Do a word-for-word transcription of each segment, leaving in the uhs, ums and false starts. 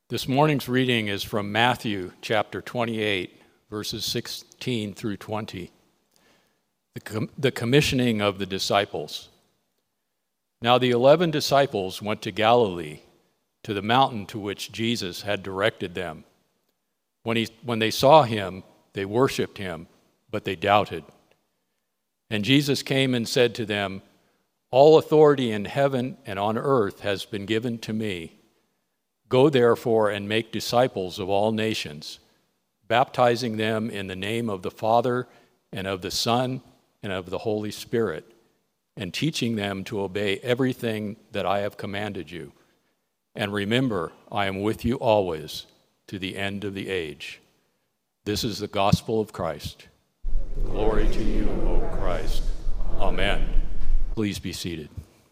This morning's reading is from Matthew chapter twenty-eight, verses sixteen through twenty. The, com- the commissioning of the disciples. Now the eleven disciples went to Galilee, to the mountain to which Jesus had directed them. When, he, when they saw him, they worshiped him, but they doubted. And Jesus came and said to them, "All authority in heaven and on earth has been given to me. Go therefore and make disciples of all nations, baptizing them in the name of the Father and of the Son and of the Holy Spirit, and teaching them to obey everything that I have commanded you. And remember, I am with you always to the end of the age." This is the gospel of Christ. Glory to you, O Christ. Amen. Please be seated.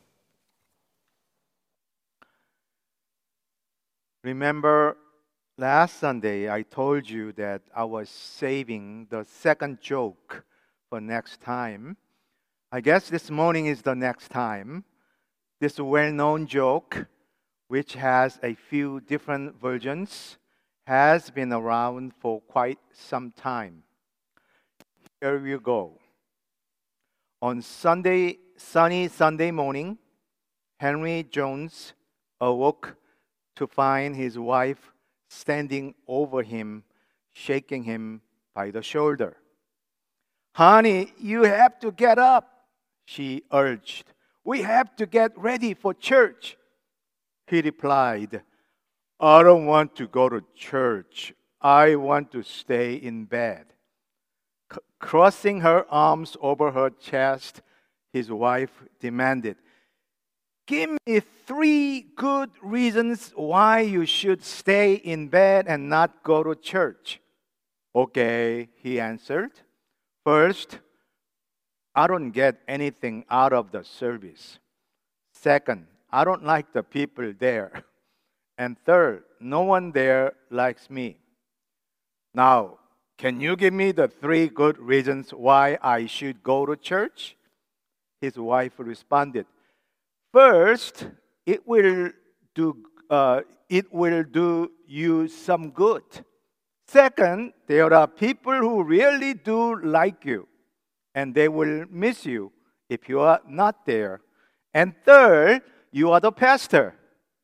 Remember, last Sunday I told you that I was saving the second joke for next time. I guess this morning is the next time. This well-known joke, which has a few different versions, has been around for quite some time. Here we go. On Sunday, sunny Sunday morning, Henry Jones awoke to find his wife standing over him, shaking him by the shoulder. "Honey, you have to get up," she urged. "We have to get ready for church." He replied, "I don't want to go to church. I want to stay in bed." C- crossing her arms over her chest, his wife demanded, "Give me three good reasons why you should stay in bed and not go to church." "Okay," he answered. "First, I don't get anything out of the service. Second, I don't like the people there. And third, no one there likes me. Now, can you give me the three good reasons why I should go to church?" His wife responded, "First, it will do uh, it will do you some good. Second, there are people who really do like you, and they will miss you if you are not there. And third, you are the pastor."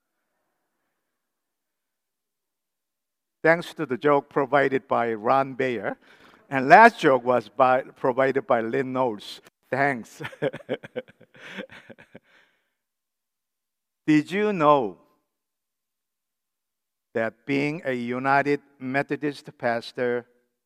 Thanks to the joke provided by Ron Bayer, and last joke was by, provided by Lynn Knowles. Thanks. Did you know that being a United Methodist pastor,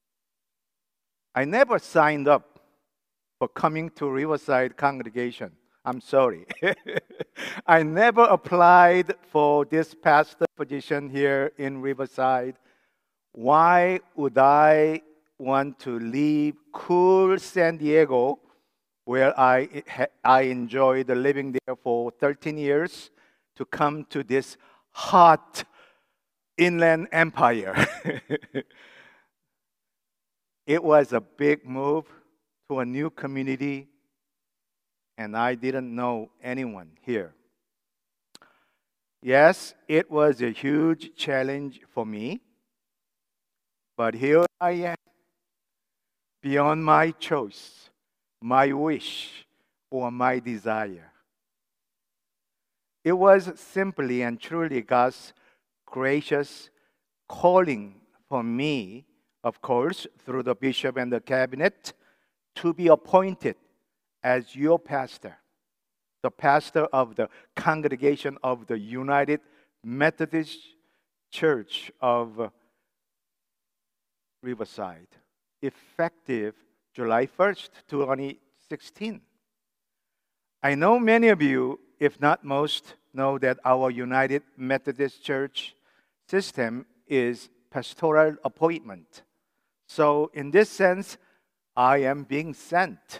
I never signed up for coming to Riverside congregation? I'm sorry. I never applied for this pastor position here in Riverside. Why would I want to leave cool San Diego, where I, I enjoyed living there for thirteen years, to come to this hot inland empire? It was a big move to a new community, and I didn't know anyone here. Yes, it was a huge challenge for me, but here I am, beyond my choice, my wish, or my desire. It was simply and truly God's gracious calling for me, of course, through the bishop and the cabinet, to be appointed as your pastor, the pastor of the congregation of the United Methodist Church of Riverside, effective July first, twenty sixteen. I know many of you, if not most, know that our United Methodist Church system is pastoral appointment. So in this sense, I am being sent.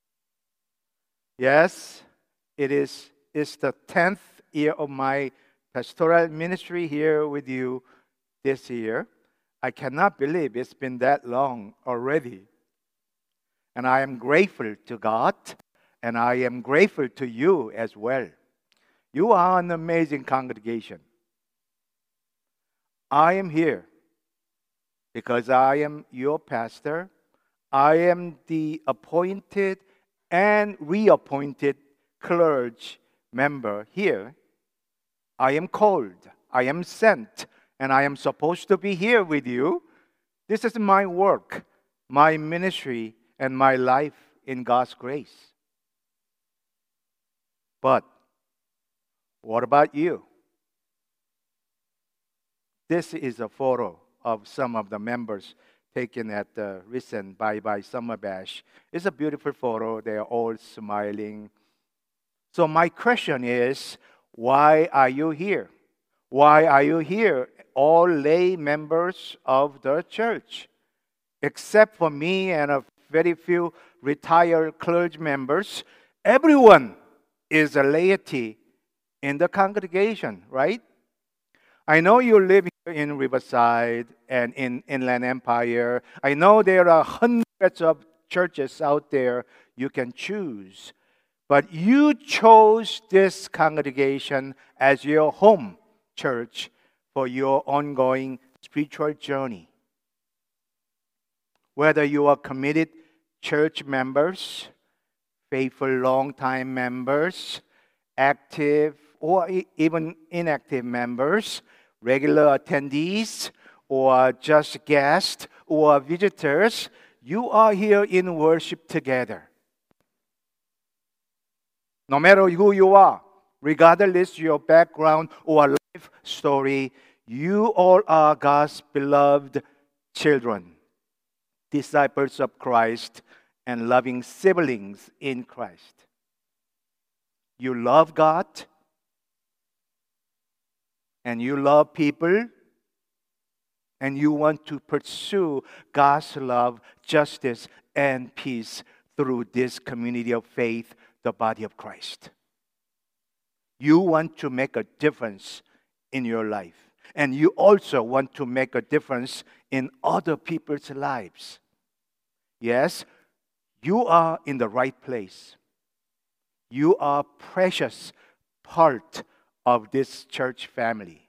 Yes, it is it's the tenth year of my pastoral ministry here with you this year. I cannot believe it's been that long already. And I am grateful to God, and I am grateful to you as well. You are an amazing congregation. I am here because I am your pastor. I am the appointed and reappointed clergy member here. I am called, I am sent, and I am supposed to be here with you. This is my work, my ministry, and my life in God's grace. But what about you? This is a photo of some of the members taken at the recent Bye Bye Summer Bash. It's a beautiful photo. They are all smiling. So my question is, why are you here? Why are you here, all lay members of the church? Except for me and a very few retired clergy members, everyone is a laity in the congregation, right? I know you live here in Riverside and in Inland Empire. I know there are hundreds of churches out there you can choose. But you chose this congregation as your home church for your ongoing spiritual journey. Whether you are committed church members, faithful long-time members, active or even inactive members, regular attendees, or just guests or visitors, you are here in worship together. No matter who you are, regardless your background or life story, you all are God's beloved children, disciples of Christ, and loving siblings in Christ. You love God, and you love people, and you want to pursue God's love, justice, and peace through this community of faith, the body of Christ. You want to make a difference in your life, and you also want to make a difference in other people's lives. Yes, you are in the right place. You are precious part of this church family.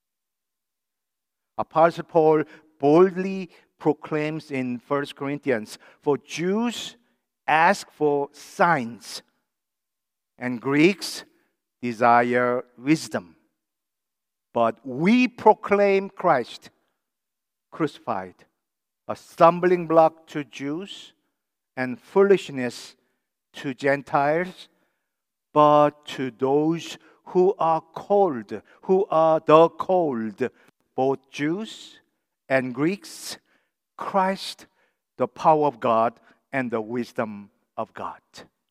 Apostle Paul boldly proclaims in First Corinthians, for Jews ask for signs, and Greeks desire wisdom. But we proclaim Christ crucified, a stumbling block to Jews and foolishness to Gentiles, but to those who are called, who are the called, both Jews and Greeks, Christ, the power of God and the wisdom of God.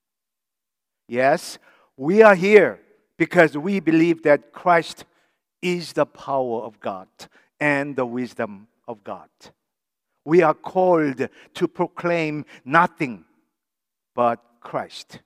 Yes, we are here because we believe that Christ is the power of God and the wisdom of God. We are called to proclaim nothing but Christ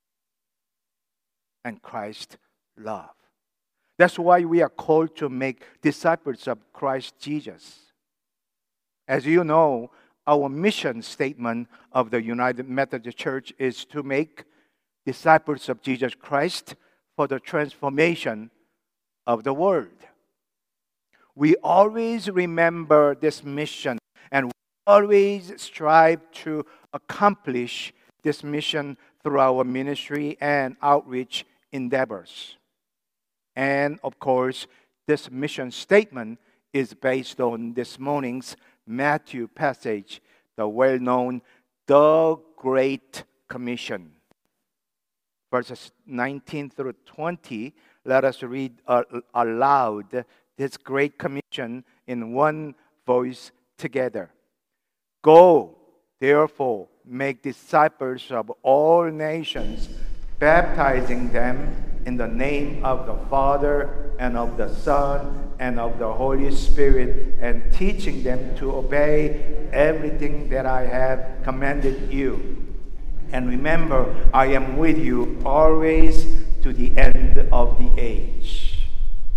and Christ's love. That's why we are called to make disciples of Christ Jesus. As you know, our mission statement of the United Methodist Church is to make disciples of Jesus Christ for the transformation of the world. We always remember this mission, and we always strive to accomplish this mission through our ministry and outreach endeavors. And of course, this mission statement is based on this morning's Matthew passage, the well-known The Great Commission. Verses nineteen through twenty, let us read aloud this Great Commission in one voice together. Go, therefore, make disciples of all nations, baptizing them in the name of the Father and of the Son and of the Holy Spirit, and teaching them to obey everything that I have commanded you. And remember, I am with you always to the end of the age.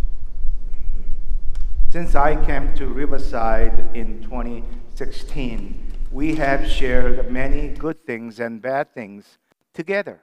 Since I came to Riverside in twenty sixteen, we have shared many good things and bad things together.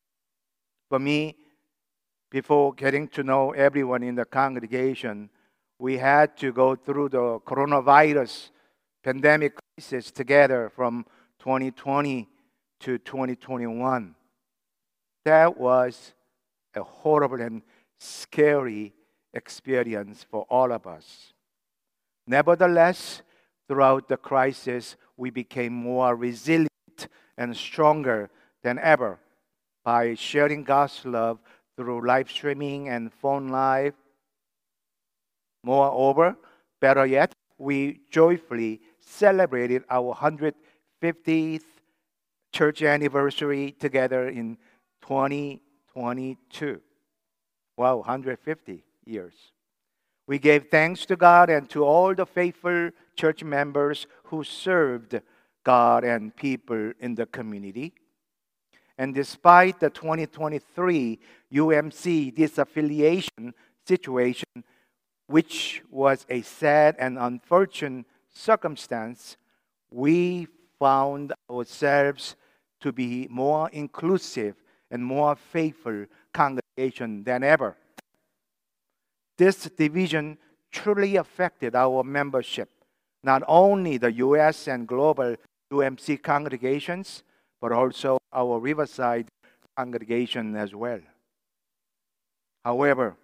For me, before getting to know everyone in the congregation, We had to go through the coronavirus pandemic crisis together from twenty twenty to twenty twenty-one. That was a horrible and scary experience for all of us. Nevertheless, throughout the crisis, we became more resilient and stronger than ever by sharing God's love through live streaming and phone live. Moreover, better yet, we joyfully celebrated our one hundred fiftieth church anniversary together in twenty twenty-two. Wow, one hundred fifty years. We gave thanks to God and to all the faithful church members who served God and people in the community. And despite the twenty twenty-three U M C disaffiliation situation, which was a sad and unfortunate circumstance, we found ourselves to be more inclusive and more faithful congregation than ever. This division truly affected our membership, not only the U S and global U M C congregations, but also our Riverside congregation as well. However,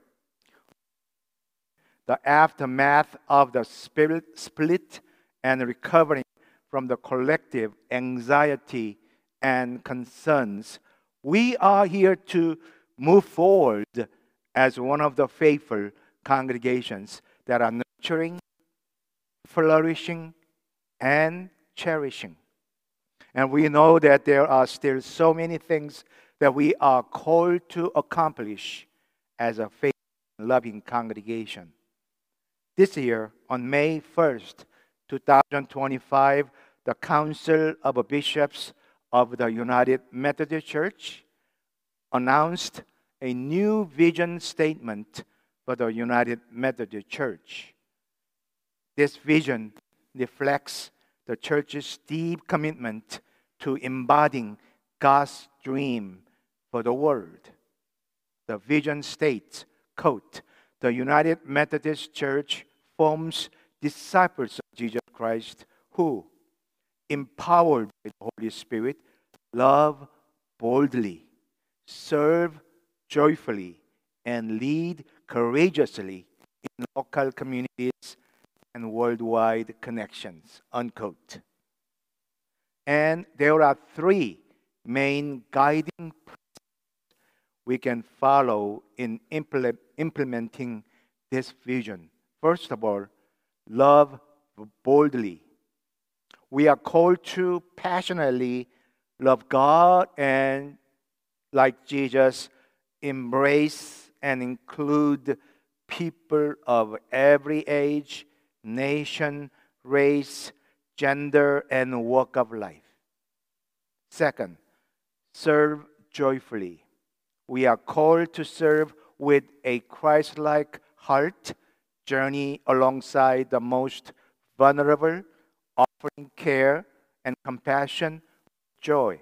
the aftermath of the spirit split and recovering from the collective anxiety and concerns, we are here to move forward as one of the faithful congregations that are nurturing, flourishing, and cherishing. And we know that there are still so many things that we are called to accomplish as a faithful, loving congregation. This year, on May first, twenty twenty-five, the Council of Bishops of the United Methodist Church announced a new vision statement for the United Methodist Church. This vision reflects the church's deep commitment to embodying God's dream for the world. The vision states, quote, "The United Methodist Church forms disciples of Jesus Christ who, empowered by the Holy Spirit, love boldly, serve joyfully, and lead courageously in local communities and worldwide connections," unquote. And there are three main guiding principles we can follow in implement, implementing this vision. First of all, love boldly. We are called to passionately love God and, like Jesus, embrace and include people of every age, nation, race, gender, and walk of life. Second, serve joyfully. We are called to serve with a Christ-like heart, journey alongside the most vulnerable, offering care and compassion, joy.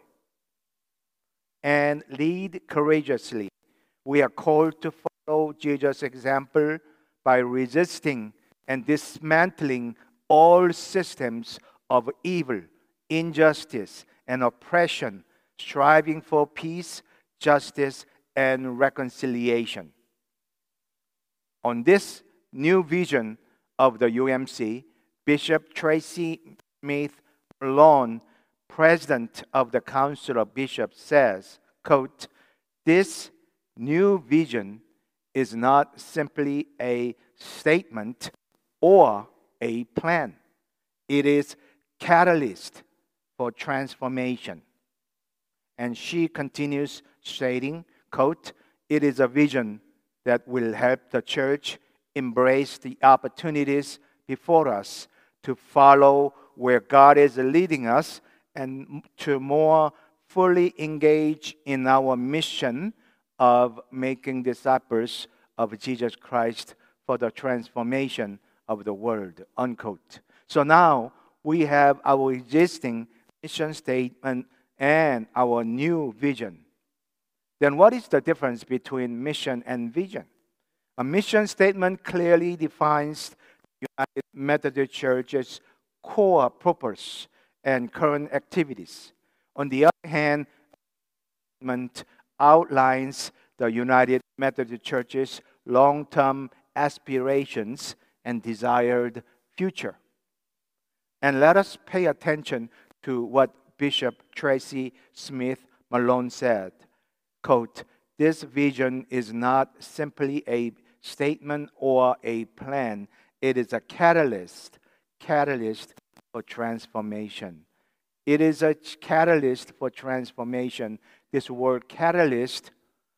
And lead courageously. We are called to follow Jesus' example by resisting and dismantling all systems of evil, injustice, and oppression, striving for peace, justice, and reconciliation. On this new vision of the U M C, Bishop Tracy Smith Malone, President of the Council of Bishops, says, quote, "This new vision is not simply a statement or a plan. It is catalyst for transformation." And she continues stating, quote, "It is a vision that will help the church embrace the opportunities before us to follow where God is leading us and to more fully engage in our mission of making disciples of Jesus Christ for the transformation of the world," unquote. So now we have our existing mission statement and our new vision. Then what is the difference between mission and vision? A mission statement clearly defines the United Methodist Church's core purpose and current activities. On the other hand, the statement outlines the United Methodist Church's long-term aspirations and desired future. And let us pay attention to what Bishop Tracy Smith Malone said. Quote, "This vision is not simply a statement or a plan. It is a catalyst, catalyst for transformation." It is a catalyst for transformation. This word catalyst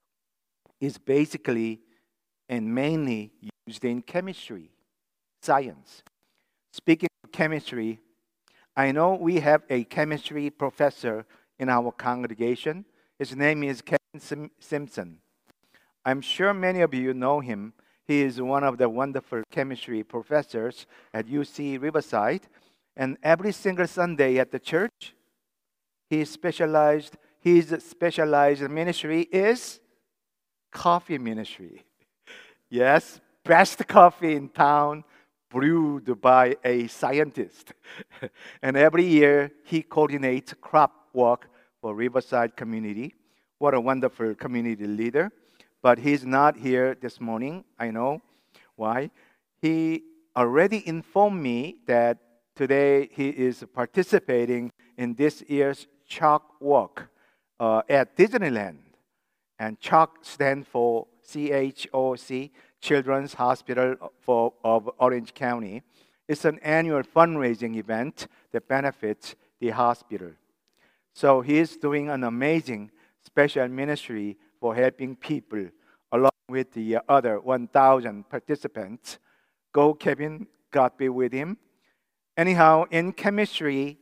is basically and mainly used in chemistry, science. Speaking of chemistry, I know we have a chemistry professor in our congregation. His name is Kevin Sim- Simpson. I'm sure many of you know him. He is one of the wonderful chemistry professors at U C Riverside. And every single Sunday at the church, he specialized, his specialized ministry is coffee ministry. Yes, best coffee in town, brewed by a scientist. And every year, he coordinates crop walk for Riverside community. What a wonderful community leader. But he's not here this morning. I know why. He already informed me that today he is participating in this year's Chalk Walk uh, at Disneyland. And Chalk stands for C H O C, Children's Hospital for, of Orange County. It's an annual fundraising event that benefits the hospital. So he is doing an amazing special ministry for helping people along with the other one thousand participants. Go, Kevin, God be with him. Anyhow, in chemistry,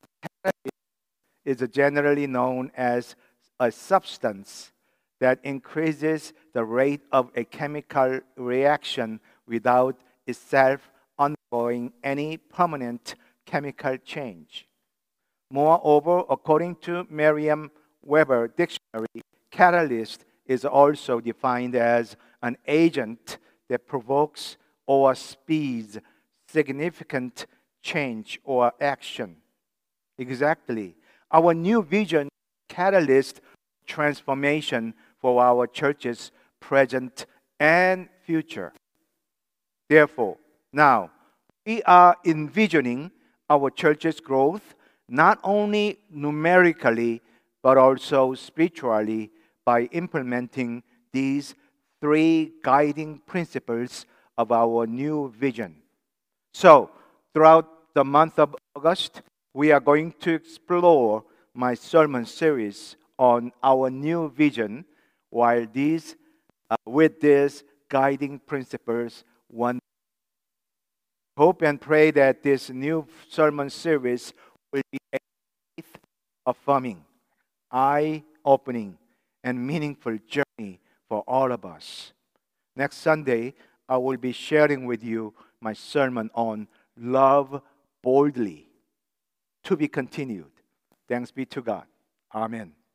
is generally known as a substance that increases the rate of a chemical reaction without itself undergoing any permanent chemical change. Moreover, according to Merriam-Webster dictionary, catalyst is also defined as an agent that provokes or speeds significant change or action. Exactly. Our new vision catalyst transformation for our churches, present and future. Therefore, now we are envisioning our church's growth not only numerically but also spiritually by implementing these three guiding principles of our new vision. So, throughout the month of August, we are going to explore my sermon series on our new vision, while these, uh, with these guiding principles, one. Hope and pray that this new sermon series will be a faith-affirming, eye-opening, and meaningful journey for all of us. Next Sunday, I will be sharing with you my sermon on love boldly. To be continued. Thanks be to God. Amen.